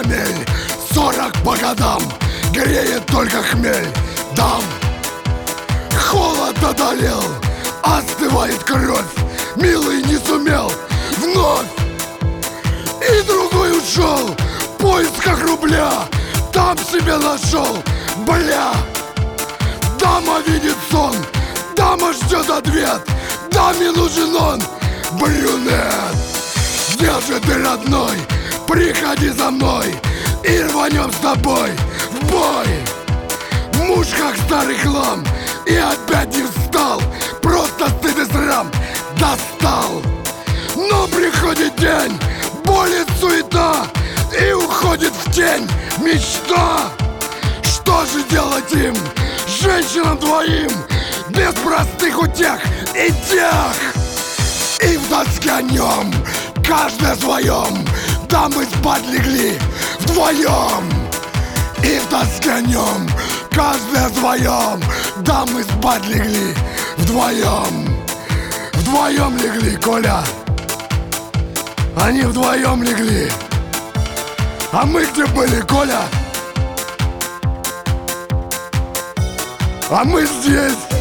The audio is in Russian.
карамель, 40 по годам, греет только хмель. Дам, холод одолел, остывает кровь, милый не сумел вновь. И другой ушел в поисках рубля, там себе нашел, бля. Дама видит сон, дама ждет ответ, даме нужен он, брюнет. Где же ты, родной? Приходи за мной и рванем с тобой в бой. Муж как старый хлам и опять не встал, просто стыд и срам достал. Но приходит день, болит суета, и уходит в тень мечта. Что же делать им, женщинам двоим, без простых утех и тех? И в тоске о нем, каждый о своем, дамы спать легли вдвоем. И в тоске о нем, каждый о своем, дамы спать легли вдвоем. Вдвоем легли, Коля. Они вдвоем легли. А мы где были, Коля? А мы здесь.